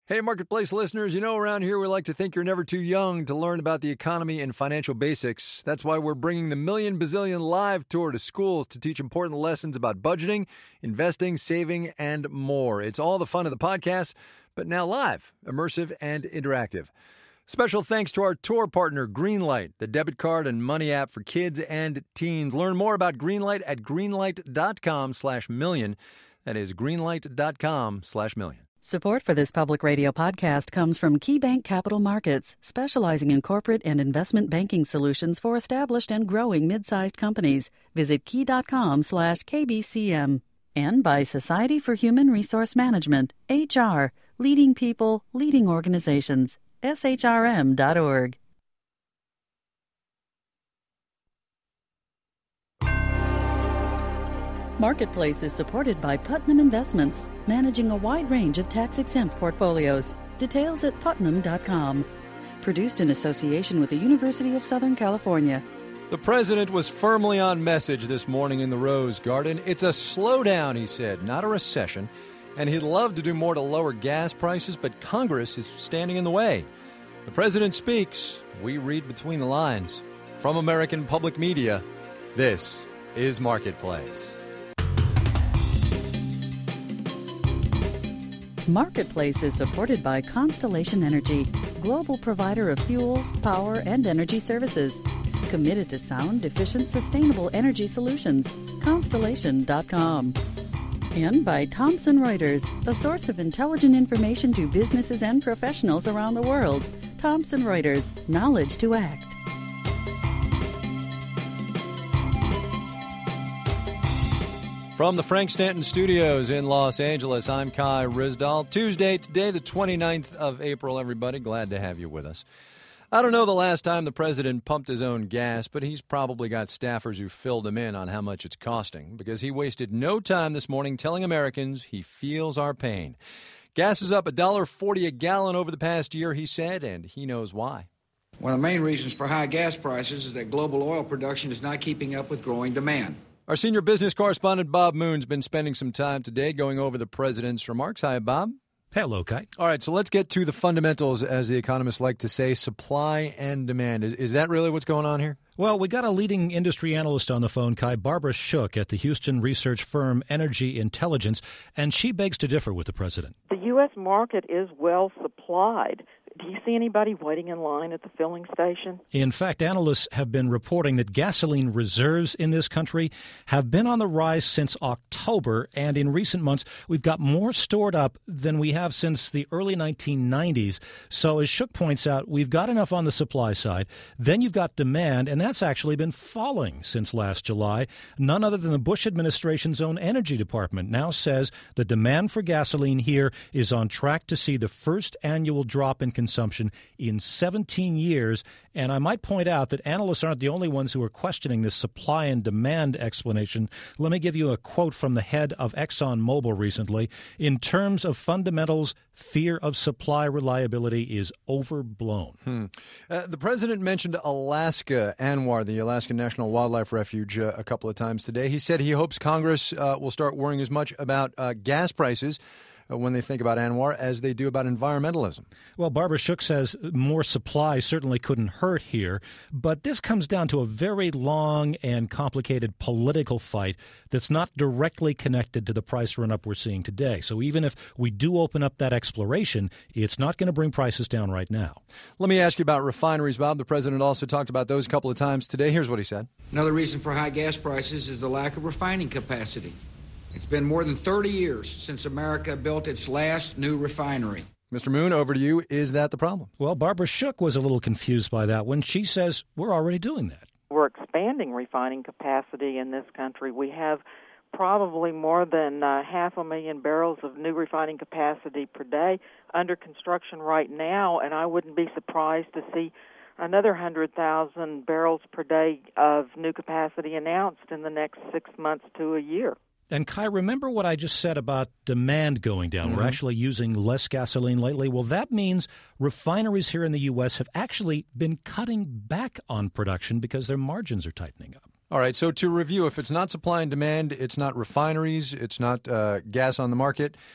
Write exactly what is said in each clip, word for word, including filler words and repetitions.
Hey, Marketplace listeners, you know around here we like to think you're never too young to learn about the economy and financial basics. That's why we're bringing the Million Bazillion Live Tour to schools to teach important lessons about budgeting, investing, saving, and more. It's all the fun of the podcast, but now live, immersive, and interactive. Special thanks to our tour partner, Greenlight, the debit card and money app for kids and teens. Learn more about Greenlight at greenlight.com slash million. That is greenlight.com slash million. Support for this public radio podcast comes from KeyBank Capital Markets, specializing in corporate and investment banking solutions for established and growing mid-sized companies. Visit key.com slash KBCM. And by Society for Human Resource Management, H R, leading people, leading organizations, S H R M dot org. Marketplace is supported by Putnam Investments, managing a wide range of tax-exempt portfolios. Details at putnam dot com. Produced in association with the University of Southern California. The president was firmly on message this morning in the Rose Garden. It's a slowdown, he said, not a recession. And he'd love to do more to lower gas prices, but Congress is standing in the way. The president speaks. We read between the lines. From American Public Media, this is Marketplace. Marketplace is supported by Constellation Energy, global provider of fuels, power, and energy services. Committed to sound, efficient, sustainable energy solutions. Constellation dot com. And by Thomson Reuters, a source of intelligent information to businesses and professionals around the world. Thomson Reuters, knowledge to act. From the Frank Stanton Studios in Los Angeles, I'm Kai Ryssdal. Tuesday, today, the twenty-ninth of April, everybody. Glad to have you with us. I don't know the last time the president pumped his own gas, but he's probably got staffers who filled him in on how much it's costing, because he wasted no time this morning telling Americans he feels our pain. Gas is up one dollar forty a gallon over the past year, he said, and he knows why. One of the main reasons for high gas prices is that global oil production is not keeping up with growing demand. Our senior business correspondent, Bob Moon's been spending some time today going over the president's remarks. Hi, Bob. Hello, Kai. All right, so let's get to the fundamentals, as the economists like to say, supply and demand. Is, is that really what's going on here? Well, we got a leading industry analyst on the phone, Kai, Barbara Shook at the Houston research firm Energy Intelligence, and she begs to differ with the president. The U S market is well supplied. Do you see anybody waiting in line at the filling station? In fact, analysts have been reporting that gasoline reserves in this country have been on the rise since October, and in recent months, we've got more stored up than we have since the early nineteen nineties. So as Shook points out, we've got enough on the supply side. Then you've got demand, and that's actually been falling since last July. None other than the Bush administration's own Energy Department now says the demand for gasoline here is on track to see the first annual drop in consumption in seventeen years. And I might point out that analysts aren't the only ones who are questioning this supply and demand explanation. Let me give you a quote from the head of ExxonMobil recently. In terms of fundamentals, fear of supply reliability is overblown. Hmm. Uh, the president mentioned Alaska, ANWR, the Alaska National Wildlife Refuge, uh, a couple of times today. He said he hopes Congress uh, will start worrying as much about uh, gas prices when they think about ANWR as they do about environmentalism. Well, Barbara Shook says more supply certainly couldn't hurt here, but this comes down to a very long and complicated political fight that's not directly connected to the price run-up we're seeing today. So even if we do open up that exploration, it's not going to bring prices down right now. Let me ask you about refineries, Bob. The president also talked about those a couple of times today. Here's what he said. Another reason for high gas prices is the lack of refining capacity. It's been more than thirty years since America built its last new refinery. Mister Moon, over to you. Is that the problem? Well, Barbara Shook was a little confused by that when she says we're already doing that. We're expanding refining capacity in this country. We have probably more than uh, half a million barrels of new refining capacity per day under construction right now, and I wouldn't be surprised to see another one hundred thousand barrels per day of new capacity announced in the next six months to a year. And Kai, remember what I just said about demand going down? Mm-hmm. We're actually using less gasoline lately. Well, that means refineries here in the U S have actually been cutting back on production because their margins are tightening up. All right, so to review, if it's not supply and demand, it's not refineries, it's not uh, gas on the market,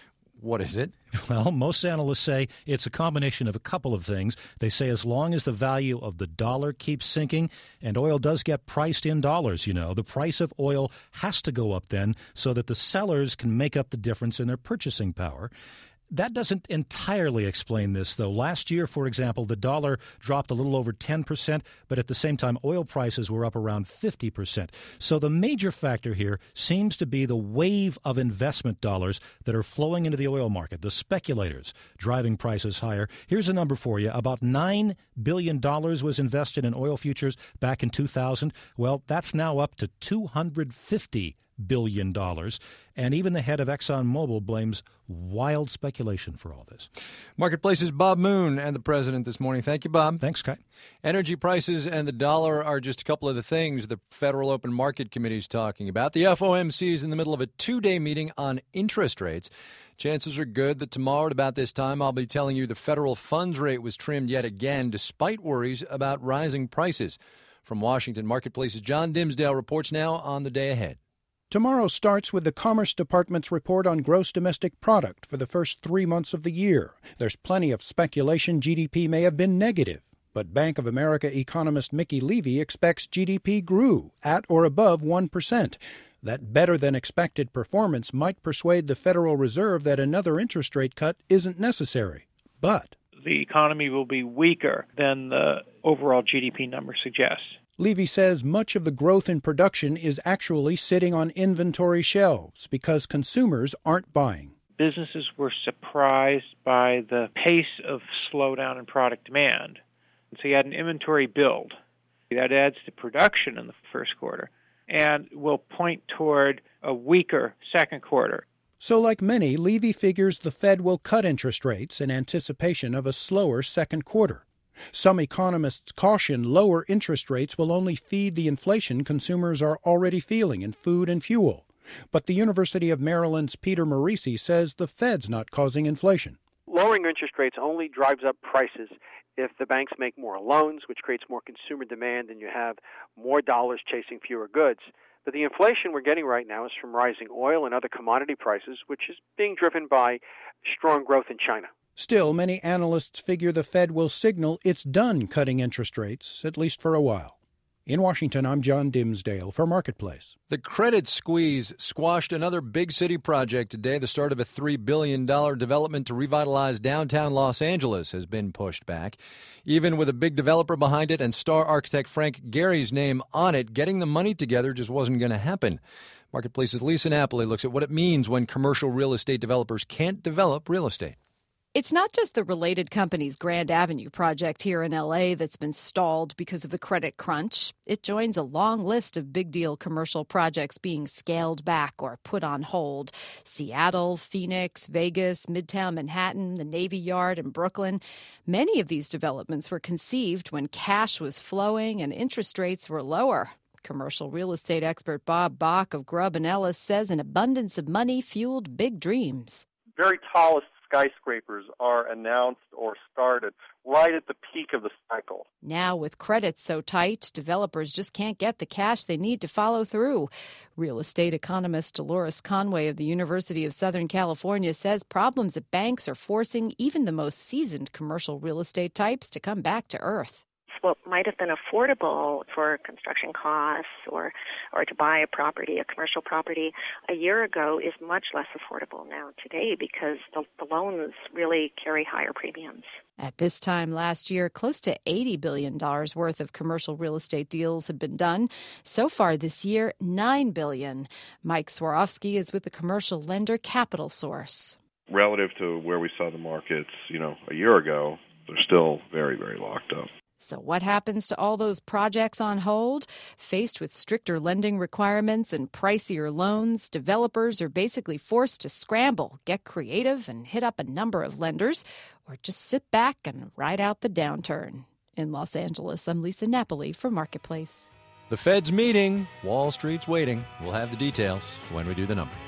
What is it? Well, most analysts say it's a combination of a couple of things. They say as long as the value of the dollar keeps sinking, and oil does get priced in dollars, you know, the price of oil has to go up then so that the sellers can make up the difference in their purchasing power. That doesn't entirely explain this, though. Last year, for example, the dollar dropped a little over ten percent, but at the same time, oil prices were up around fifty percent. So the major factor here seems to be the wave of investment dollars that are flowing into the oil market, the speculators driving prices higher. Here's a number for you. About nine billion dollars was invested in oil futures back in two thousand. Well, that's now up to two hundred fifty billion dollars. And even the head of ExxonMobil blames wild speculation for all this. Marketplace's Bob Moon and the president this morning. Thank you, Bob. Thanks, Kai. Energy prices and the dollar are just a couple of the things the Federal Open Market Committee is talking about. The F O M C is in the middle of a two-day meeting on interest rates. Chances are good that tomorrow at about this time I'll be telling you the federal funds rate was trimmed yet again despite worries about rising prices. From Washington, Marketplace's John Dimsdale reports now on the day ahead. Tomorrow starts with the Commerce Department's report on gross domestic product for the first three months of the year. There's plenty of speculation G D P may have been negative, but Bank of America economist Mickey Levy expects G D P grew at or above one percent. That better-than-expected performance might persuade the Federal Reserve that another interest rate cut isn't necessary. But the economy will be weaker than the overall G D P number suggests. Levy says much of the growth in production is actually sitting on inventory shelves because consumers aren't buying. Businesses were surprised by the pace of slowdown in product demand. And so you had an inventory build. That adds to production in the first quarter and will point toward a weaker second quarter. So like many, Levy figures the Fed will cut interest rates in anticipation of a slower second quarter. Some economists caution lower interest rates will only feed the inflation consumers are already feeling in food and fuel. But the University of Maryland's Peter Marisi says the Fed's not causing inflation. Lowering interest rates only drives up prices if the banks make more loans, which creates more consumer demand, and you have more dollars chasing fewer goods. But the inflation we're getting right now is from rising oil and other commodity prices, which is being driven by strong growth in China. Still, many analysts figure the Fed will signal it's done cutting interest rates, at least for a while. In Washington, I'm John Dimsdale for Marketplace. The credit squeeze squashed another big city project today. The start of a three billion dollars development to revitalize downtown Los Angeles has been pushed back. Even with a big developer behind it and star architect Frank Gehry's name on it, getting the money together just wasn't going to happen. Marketplace's Lisa Napoli looks at what it means when commercial real estate developers can't develop real estate. It's not just the related company's Grand Avenue project here in L A that's been stalled because of the credit crunch. It joins a long list of big-deal commercial projects being scaled back or put on hold. Seattle, Phoenix, Vegas, Midtown Manhattan, the Navy Yard, and Brooklyn. Many of these developments were conceived when cash was flowing and interest rates were lower. Commercial real estate expert Bob Bach of Grubb and Ellis says an abundance of money fueled big dreams. Very tallest skyscrapers are announced or started right at the peak of the cycle. Now, with credit so tight, developers just can't get the cash they need to follow through. Real estate economist Dolores Conway of the University of Southern California says problems at banks are forcing even the most seasoned commercial real estate types to come back to earth. What might have been affordable for construction costs or or to buy a property, a commercial property, a year ago is much less affordable now today because the, the loans really carry higher premiums. At this time last year, close to eighty billion dollars worth of commercial real estate deals had been done. So far this year, nine billion dollars. Mike Swarovski is with the commercial lender Capital Source. Relative to where we saw the markets, you know, a year ago, they're still very, very locked up. So what happens to all those projects on hold? Faced with stricter lending requirements and pricier loans, developers are basically forced to scramble, get creative, and hit up a number of lenders, or just sit back and ride out the downturn. In Los Angeles, I'm Lisa Napoli for Marketplace. The Fed's meeting. Wall Street's waiting. We'll have the details when we do the numbers.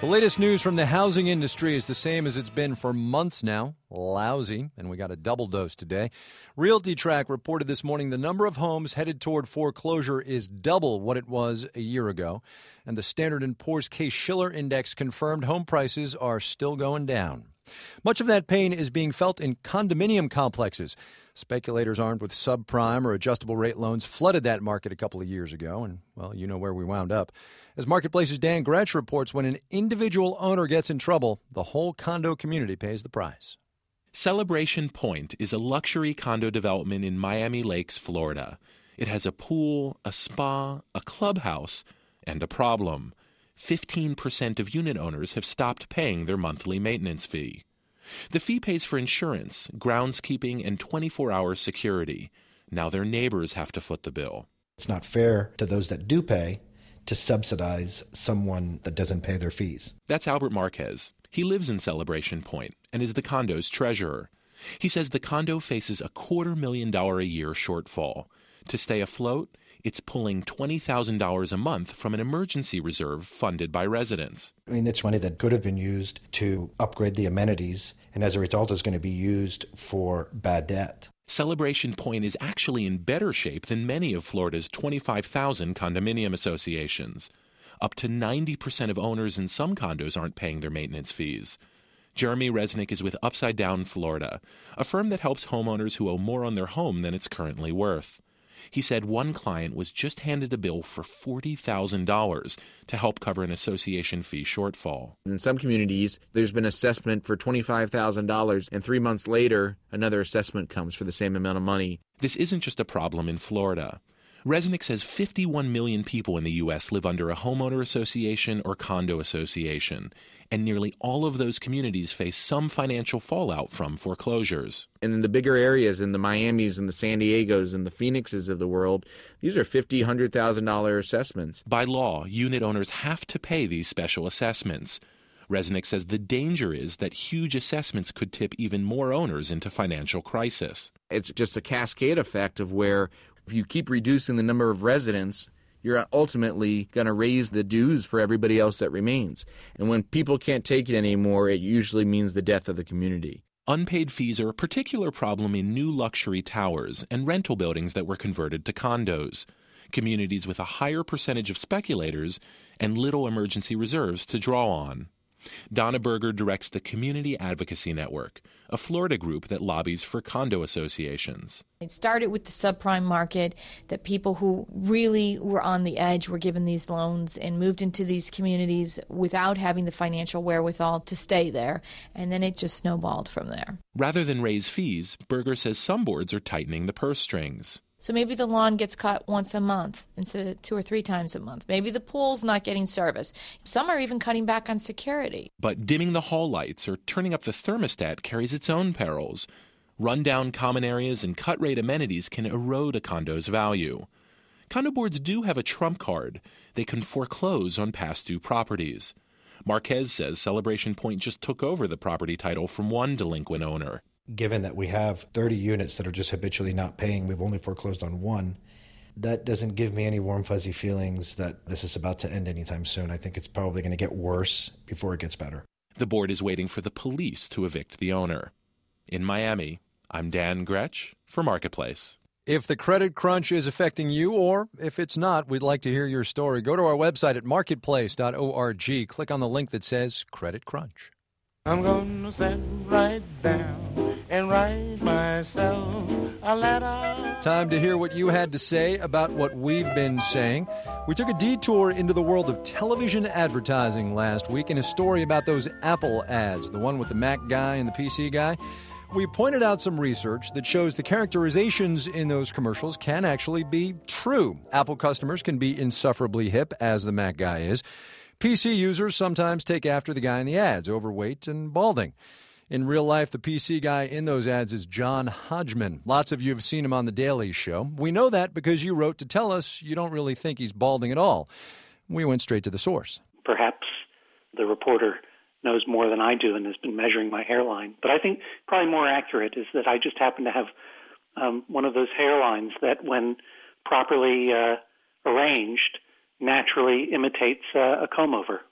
The latest news from the housing industry is the same as it's been for months now. Lousy. And we got a double dose today. RealtyTrack reported this morning the number of homes headed toward foreclosure is double what it was a year ago. And the Standard and Poor's Case-Shiller Index confirmed home prices are still going down. Much of that pain is being felt in condominium complexes. Speculators armed with subprime or adjustable rate loans flooded that market a couple of years ago, and, well, you know where we wound up. As Marketplace's Dan Gretsch reports, when an individual owner gets in trouble, the whole condo community pays the price. Celebration Point is a luxury condo development in Miami Lakes, Florida. It has a pool, a spa, a clubhouse, and a problem. fifteen percent of unit owners have stopped paying their monthly maintenance fee. The fee pays for insurance, groundskeeping, and twenty-four hour security. Now their neighbors have to foot the bill. It's not fair to those that do pay to subsidize someone that doesn't pay their fees. That's Albert Marquez. He lives in Celebration Point and is the condo's treasurer. He says the condo faces a quarter million dollar a year shortfall. To stay afloat, it's pulling twenty thousand dollars a month from an emergency reserve funded by residents. I mean, it's money that could have been used to upgrade the amenities, and as a result is going to be used for bad debt. Celebration Point is actually in better shape than many of Florida's twenty-five thousand condominium associations. Up to ninety percent of owners in some condos aren't paying their maintenance fees. Jeremy Resnick is with Upside Down Florida, a firm that helps homeowners who owe more on their home than it's currently worth. He said one client was just handed a bill for forty thousand dollars to help cover an association fee shortfall. In some communities, there's been assessment for twenty-five thousand dollars, and three months later, another assessment comes for the same amount of money. This isn't just a problem in Florida. Resnick says fifty-one million people in the U S live under a homeowner association or condo association, and nearly all of those communities face some financial fallout from foreclosures. And in the bigger areas, in the Miamis and the San Diegos and the Phoenixes of the world, these are fifty thousand dollars, one hundred thousand dollars assessments. By law, unit owners have to pay these special assessments. Resnick says the danger is that huge assessments could tip even more owners into financial crisis. It's just a cascade effect of where if you keep reducing the number of residents, you're ultimately going to raise the dues for everybody else that remains. And when people can't take it anymore, it usually means the death of the community. Unpaid fees are a particular problem in new luxury towers and rental buildings that were converted to condos, communities with a higher percentage of speculators and little emergency reserves to draw on. Donna Berger directs the Community Advocacy Network, a Florida group that lobbies for condo associations. It started with the subprime market, that people who really were on the edge were given these loans and moved into these communities without having the financial wherewithal to stay there, and then it just snowballed from there. Rather than raise fees, Berger says some boards are tightening the purse strings. So maybe the lawn gets cut once a month instead of two or three times a month. Maybe the pool's not getting service. Some are even cutting back on security. But dimming the hall lights or turning up the thermostat carries its own perils. Rundown common areas and cut-rate amenities can erode a condo's value. Condo boards do have a trump card. They can foreclose on past-due properties. Marquez says Celebration Point just took over the property title from one delinquent owner. Given that we have thirty units that are just habitually not paying, we've only foreclosed on one. That doesn't give me any warm, fuzzy feelings that this is about to end anytime soon. I think it's probably going to get worse before it gets better. The board is waiting for the police to evict the owner. In Miami, I'm Dan Gretsch for Marketplace. If the credit crunch is affecting you, or if it's not, we'd like to hear your story. Go to our website at marketplace dot org. Click on the link that says Credit Crunch. I'm gonna sit right down and write myself a letter. Time to hear what you had to say about what we've been saying. We took a detour into the world of television advertising last week in a story about those Apple ads, the one with the Mac guy and the P C guy. We pointed out some research that shows the characterizations in those commercials can actually be true. Apple customers can be insufferably hip, as the Mac guy is. P C users sometimes take after the guy in the ads, overweight and balding. In real life, the P C guy in those ads is John Hodgman. Lots of you have seen him on The Daily Show. We know that because you wrote to tell us you don't really think he's balding at all. We went straight to the source. Perhaps the reporter knows more than I do and has been measuring my hairline. But I think probably more accurate is that I just happen to have um, one of those hairlines that, when properly uh, arranged, naturally imitates uh, a comb-over.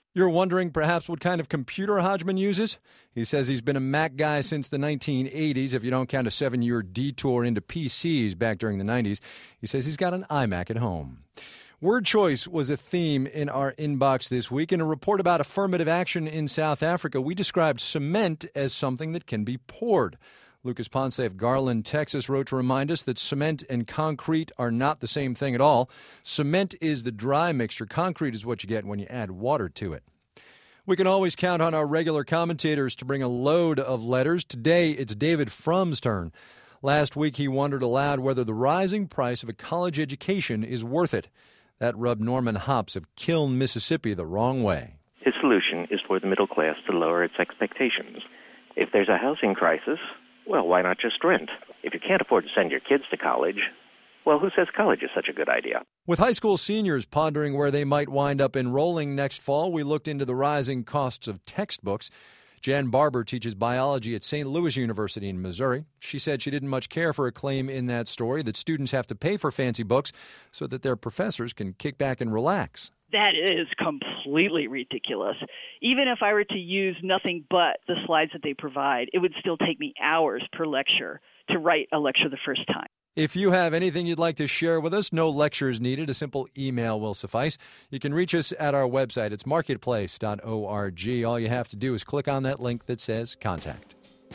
You're wondering perhaps what kind of computer Hodgman uses? He says he's been a Mac guy since the nineteen eighties, if you don't count a seven-year detour into P Cs back during the nineties. He says he's got an iMac at home. Word choice was a theme in our inbox this week. In a report about affirmative action in South Africa, we described cement as something that can be poured. Lucas Ponce of Garland, Texas, wrote to remind us that cement and concrete are not the same thing at all. Cement is the dry mixture. Concrete is what you get when you add water to it. We can always count on our regular commentators to bring a load of letters. Today, it's David Frum's turn. Last week, he wondered aloud whether the rising price of a college education is worth it. That rubbed Norman Hops of Kiln, Mississippi, the wrong way. His solution is for the middle class to lower its expectations. If there's a housing crisis, well, why not just rent? If you can't afford to send your kids to college, well, who says college is such a good idea? With high school seniors pondering where they might wind up enrolling next fall, we looked into the rising costs of textbooks. Jan Barber teaches biology at Saint Louis University in Missouri. She said she didn't much care for a claim in that story that students have to pay for fancy books so that their professors can kick back and relax. That is completely ridiculous. Even if I were to use nothing but the slides that they provide, it would still take me hours per lecture to write a lecture the first time. If you have anything you'd like to share with us, no lectures needed. A simple email will suffice. You can reach us at our website. It's marketplace dot org. All you have to do is click on that link that says Contact.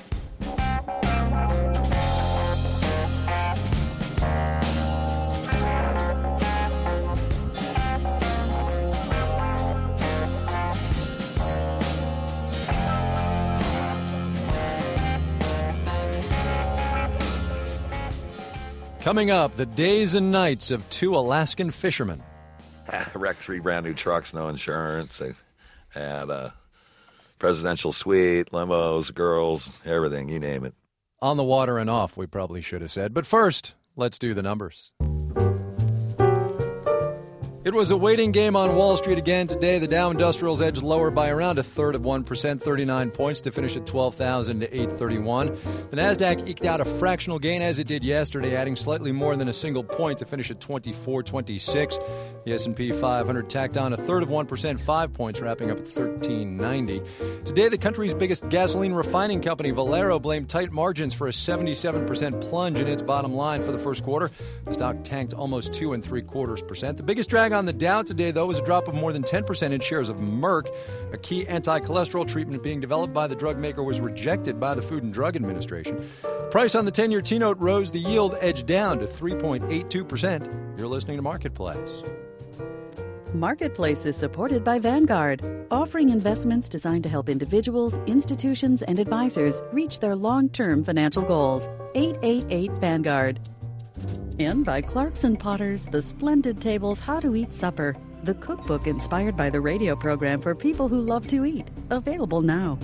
Coming up, the days and nights of two Alaskan fishermen. I wrecked three brand new trucks, no insurance. I had a presidential suite, limos, girls, everything, you name it. On the water and off, we probably should have said. But first, let's do the numbers. It was a waiting game on Wall Street again today. The Dow Industrials edged lower by around a third of one percent, thirty-nine points to finish at twelve thousand eight hundred thirty-one. The Nasdaq eked out a fractional gain as it did yesterday, adding slightly more than a single point to finish at twenty-four twenty-six. The S and P five hundred tacked on a third of one percent, five points, wrapping up at thirteen ninety. Today, the country's biggest gasoline refining company, Valero, blamed tight margins for a seventy-seven percent plunge in its bottom line for the first quarter. The stock tanked almost two and three quarters percent. The biggest drag on the Dow today, though, was a drop of more than ten percent in shares of Merck. A key anti-cholesterol treatment being developed by the drug maker was rejected by the Food and Drug Administration. The price on the ten-year T-note rose. The yield edged down to three point eight two percent. You're listening to Marketplace. Marketplace is supported by Vanguard, offering investments designed to help individuals, institutions, and advisors reach their long-term financial goals. eight eight eight Vanguard. And by Clarkson Potters, The Splendid Table's How to Eat Supper, the cookbook inspired by the radio program for people who love to eat. Available now.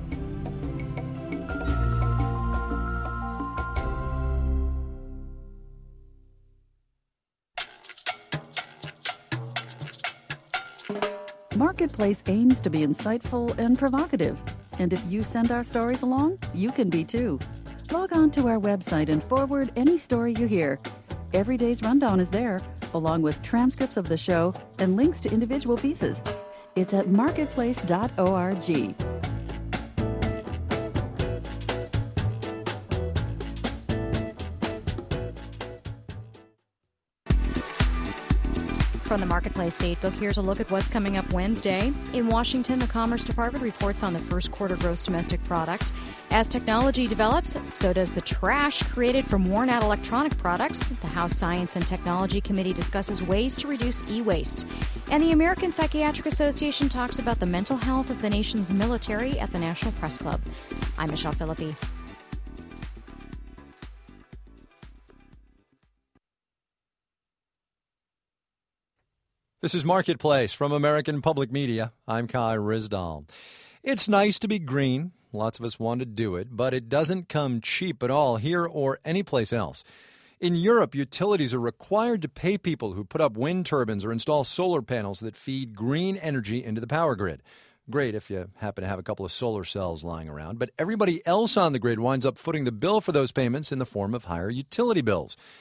Marketplace aims to be insightful and provocative. And if you send our stories along, you can be too. Log on to our website and forward any story you hear. Every day's rundown is there, along with transcripts of the show and links to individual pieces. It's at marketplace dot org. From the Marketplace Datebook, here's a look at what's coming up Wednesday. In Washington, the Commerce Department reports on the first quarter gross domestic product. As technology develops, so does the trash created from worn-out electronic products. The House Science and Technology Committee discusses ways to reduce e-waste. And the American Psychiatric Association talks about the mental health of the nation's military at the National Press Club. I'm Michelle Philippi. This is Marketplace from American Public Media. I'm Kai Ryssdal. It's nice to be green. Lots of us want to do it, but it doesn't come cheap at all here or anyplace else. In Europe, utilities are required to pay people who put up wind turbines or install solar panels that feed green energy into the power grid. Great if you happen to have a couple of solar cells lying around, but everybody else on the grid winds up footing the bill for those payments in the form of higher utility bills.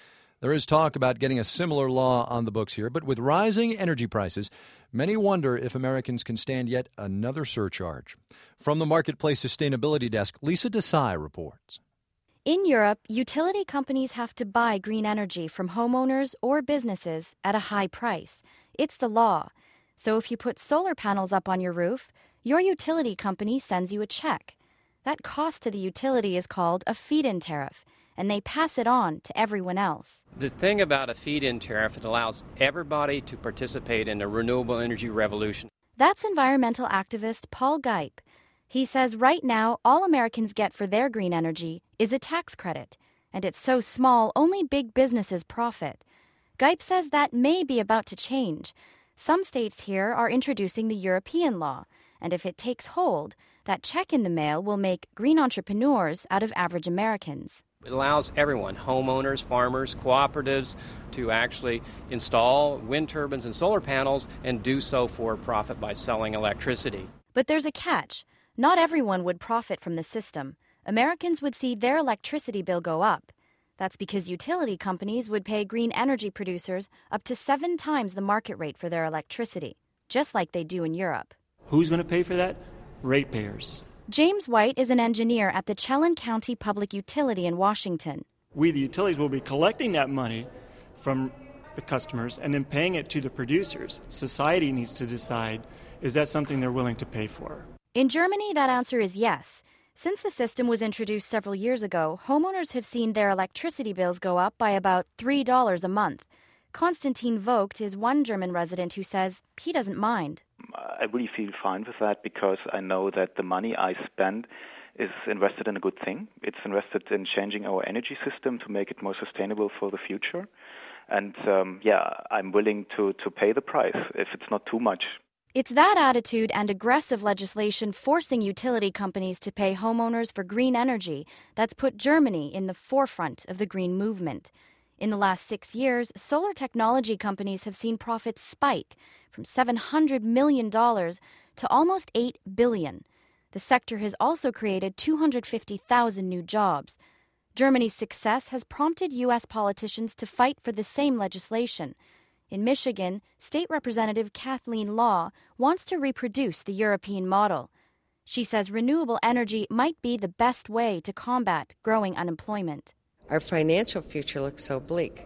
There is talk about getting a similar law on the books here, but with rising energy prices, many wonder if Americans can stand yet another surcharge. From the Marketplace Sustainability Desk, Lisa Desai reports. In Europe, utility companies have to buy green energy from homeowners or businesses at a high price. It's the law. So if you put solar panels up on your roof, your utility company sends you a check. That cost to the utility is called a feed-in tariff, and they pass it on to everyone else. The thing about a feed-in tariff, it allows everybody to participate in the renewable energy revolution. That's environmental activist Paul Gipe. He says right now all Americans get for their green energy is a tax credit, and it's so small only big businesses profit. Gipe says that may be about to change. Some states here are introducing the European law, and if it takes hold, that check in the mail will make green entrepreneurs out of average Americans. It allows everyone, homeowners, farmers, cooperatives, to actually install wind turbines and solar panels and do so for profit by selling electricity. But there's a catch. Not everyone would profit from the system. Americans would see their electricity bill go up. That's because utility companies would pay green energy producers up to seven times the market rate for their electricity, just like they do in Europe. Who's going to pay for that? Ratepayers. James White is an engineer at the Chelan County Public Utility in Washington. We, the utilities, will be collecting that money from the customers and then paying it to the producers. Society needs to decide, is that something they're willing to pay for? In Germany, that answer is yes. Since the system was introduced several years ago, homeowners have seen their electricity bills go up by about three dollars a month. Konstantin Vogt is one German resident who says he doesn't mind. I really feel fine with that because I know that the money I spend is invested in a good thing. It's invested in changing our energy system to make it more sustainable for the future. And um, yeah, I'm willing to, to pay the price if it's not too much. It's that attitude and aggressive legislation forcing utility companies to pay homeowners for green energy that's put Germany in the forefront of the green movement. In the last six years, solar technology companies have seen profits spike from seven hundred million dollars to almost eight billion dollars. The sector has also created two hundred fifty thousand new jobs. Germany's success has prompted U S politicians to fight for the same legislation. In Michigan, State Representative Kathleen Law wants to reproduce the European model. She says renewable energy might be the best way to combat growing unemployment. Our financial future looks so bleak.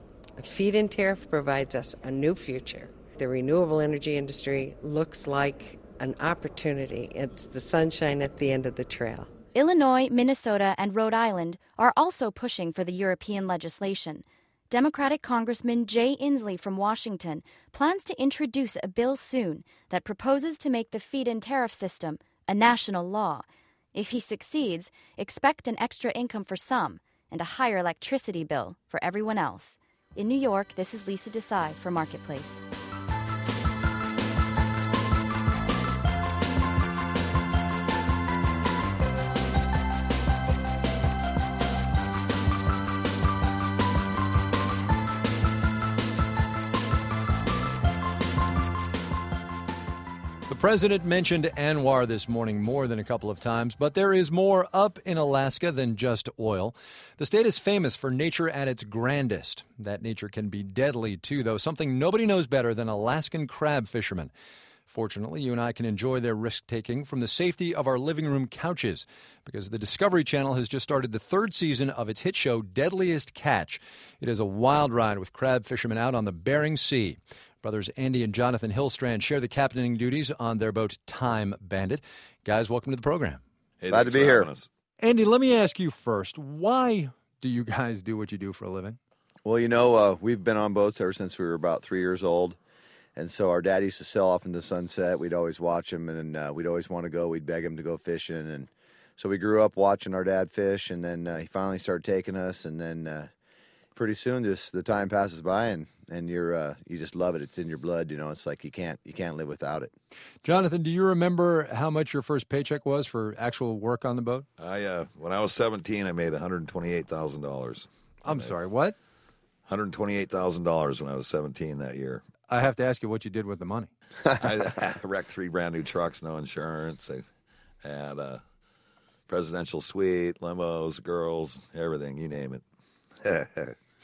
A feed-in tariff provides us a new future. The renewable energy industry looks like an opportunity. It's the sunshine at the end of the trail. Illinois, Minnesota, and Rhode Island are also pushing for the European legislation. Democratic Congressman Jay Inslee from Washington plans to introduce a bill soon that proposes to make the feed-in tariff system a national law. If he succeeds, expect an extra income for some and a higher electricity bill for everyone else. In New York, this is Lisa Desai for Marketplace. The president mentioned ANWR this morning more than a couple of times, but there is more up in Alaska than just oil. The state is famous for nature at its grandest. That nature can be deadly, too, though, something nobody knows better than Alaskan crab fishermen. Fortunately, you and I can enjoy their risk-taking from the safety of our living room couches, because the Discovery Channel has just started the third season of its hit show, Deadliest Catch. It is a wild ride with crab fishermen out on the Bering Sea. Brothers Andy and Jonathan Hillstrand share the captaining duties on their boat Time Bandit. Guys, welcome to the program. Hey, glad to be here. Andy, let me ask you first, why do you guys do what you do for a living? Well, you know, uh, we've been on boats ever since we were about three years old. And so our dad used to sail off into the sunset. We'd always watch him, and uh, we'd always want to go. We'd beg him to go fishing. And so we grew up watching our dad fish, and then uh, he finally started taking us. And then uh, pretty soon just the time passes by, and and you're uh, you just love it. It's in your blood, you know. It's like you can't you can't live without it. Jonathan, do you remember how much your first paycheck was for actual work on the boat? I uh, when I was seventeen, I made one hundred twenty-eight thousand dollars. I'm sorry, what? one hundred twenty-eight thousand dollars when I was seventeen that year. I have to ask you what you did with the money. I wrecked three brand new trucks, no insurance. I had a presidential suite, limos, girls, everything, you name it.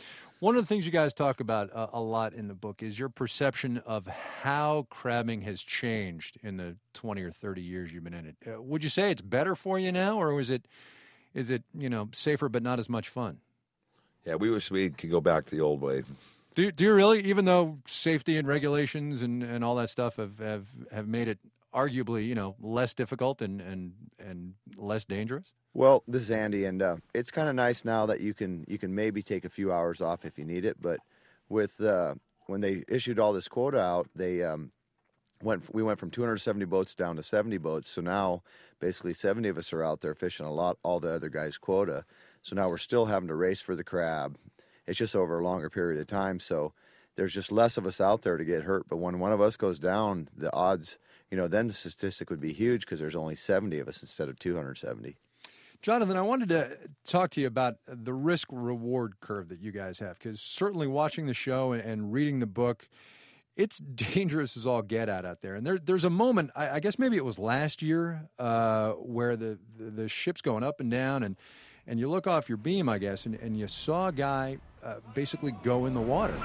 One of the things you guys talk about uh, a lot in the book is your perception of how crabbing has changed in the twenty or thirty years you've been in it. Uh, would you say it's better for you now, or is it, is it, you know, safer but not as much fun? Yeah, we wish we could go back to the old way. Do, do you really, even though safety and regulations and, and all that stuff have, have, have made it arguably, you know, less difficult and, and, and less dangerous? Well, this is Andy, and uh, it's kind of nice now that you can you can maybe take a few hours off if you need it. But with uh, when they issued all this quota out, they um, went we went from two hundred seventy boats down to seventy boats. So now basically seventy of us are out there fishing a lot, all the other guys' quota. So now we're still having to race for the crab. It's just over a longer period of time. So there's just less of us out there to get hurt. But when one of us goes down, the odds, you know, then the statistic would be huge because there's only seventy of us instead of two hundred seventy. Jonathan, I wanted to talk to you about the risk-reward curve that you guys have, because certainly watching the show and reading the book, it's dangerous as all get out out there. And there, there's a moment, I, I guess maybe it was last year, uh, where the, the, the ship's going up and down, and, and you look off your beam, I guess, and, and you saw a guy uh, basically go in the water.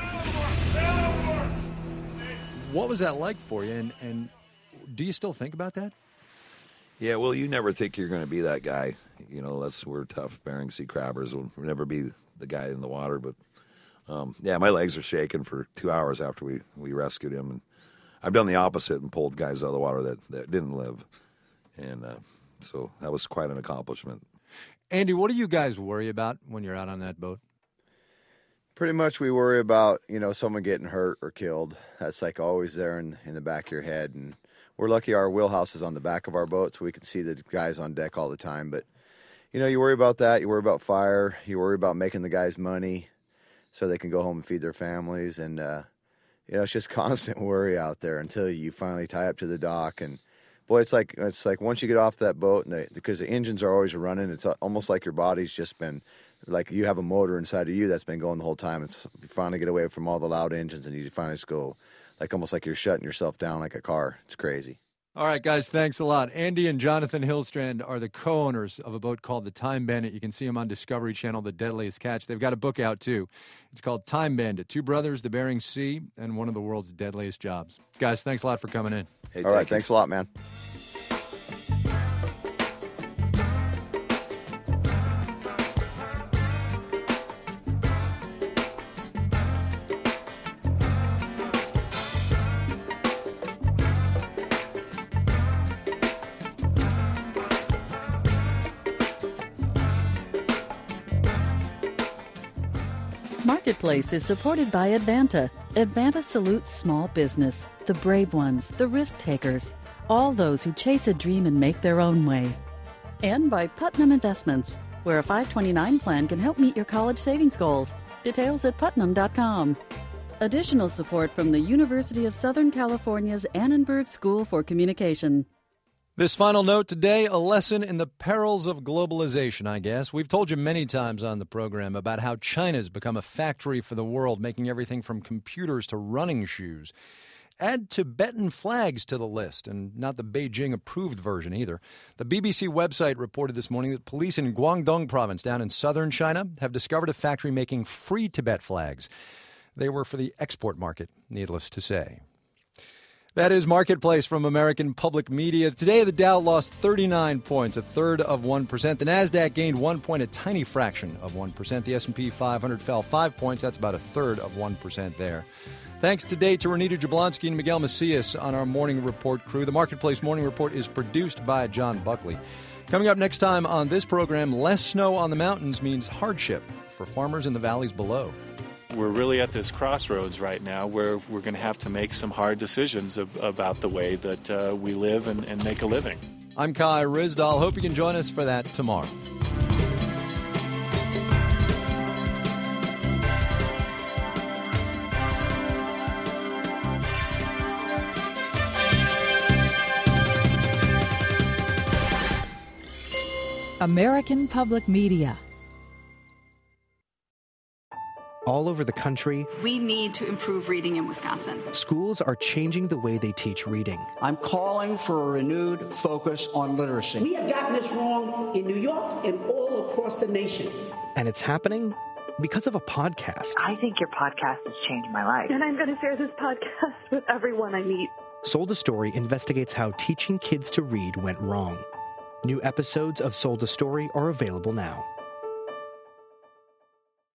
What was that like for you, and, and do you still think about that? Yeah, well, you never think you're going to be that guy. You know, that's we're tough Bering Sea crabbers. We'll never be the guy in the water. But, um, yeah, my legs are shaking for two hours after we, we rescued him. And I've done the opposite and pulled guys out of the water that, that didn't live. And uh, so that was quite an accomplishment. Andy, what do you guys worry about when you're out on that boat? Pretty much we worry about, you know, someone getting hurt or killed. That's like always there in, in the back of your head. And we're lucky our wheelhouse is on the back of our boat, so we can see the guys on deck all the time. But, you know, you worry about that. You worry about fire. You worry about making the guys money so they can go home and feed their families. And, uh, you know, it's just constant worry out there until you finally tie up to the dock. And, boy, it's like it's like once you get off that boat, and they, because the engines are always running, it's almost like your body's just been, like you have a motor inside of you that's been going the whole time. It's, you finally get away from all the loud engines, and you finally just go, like almost like you're shutting yourself down like a car. It's crazy. All right, guys, thanks a lot. Andy and Jonathan Hillstrand are the co-owners of a boat called the Time Bandit. You can see them on Discovery Channel, The Deadliest Catch. They've got a book out, too. It's called Time Bandit, Two Brothers, the Bering Sea, and One of the World's Deadliest Jobs. Guys, thanks a lot for coming in. Hey, All right, you. Thanks a lot, man. Marketplace is supported by Advanta. Advanta salutes small business, the brave ones, the risk takers, all those who chase a dream and make their own way. And by Putnam Investments, where a five twenty-nine plan can help meet your college savings goals. Details at putnam dot com. Additional support from the University of Southern California's Annenberg School for Communication. This final note today, a lesson in the perils of globalization, I guess. We've told you many times on the program about how China's become a factory for the world, making everything from computers to running shoes. Add Tibetan flags to the list, and not the Beijing-approved version either. The B B C website reported this morning that police in Guangdong province down in southern China have discovered a factory making free Tibet flags. They were for the export market, needless to say. That is Marketplace from American Public Media. Today, the Dow lost thirty-nine points, a third of one percent. The Nasdaq gained one point, a tiny fraction of one percent. The S and P five hundred fell five points. That's about a third of one percent there. Thanks today to Renita Jablonski and Miguel Macias on our Morning Report crew. The Marketplace Morning Report is produced by John Buckley. Coming up next time on this program, less snow on the mountains means hardship for farmers in the valleys below. We're really at this crossroads right now where we're going to have to make some hard decisions ab- about the way that uh, we live and, and make a living. I'm Kai Ryssdal. Hope you can join us for that tomorrow. American Public Media. All over the country, we need to improve reading in Wisconsin. Schools are changing the way they teach reading. I'm calling for a renewed focus on literacy. We have gotten this wrong in New York and all across the nation. And it's happening because of a podcast. I think your podcast has changed my life. And I'm going to share this podcast with everyone I meet. Sold a Story investigates how teaching kids to read went wrong. New episodes of Sold a Story are available now.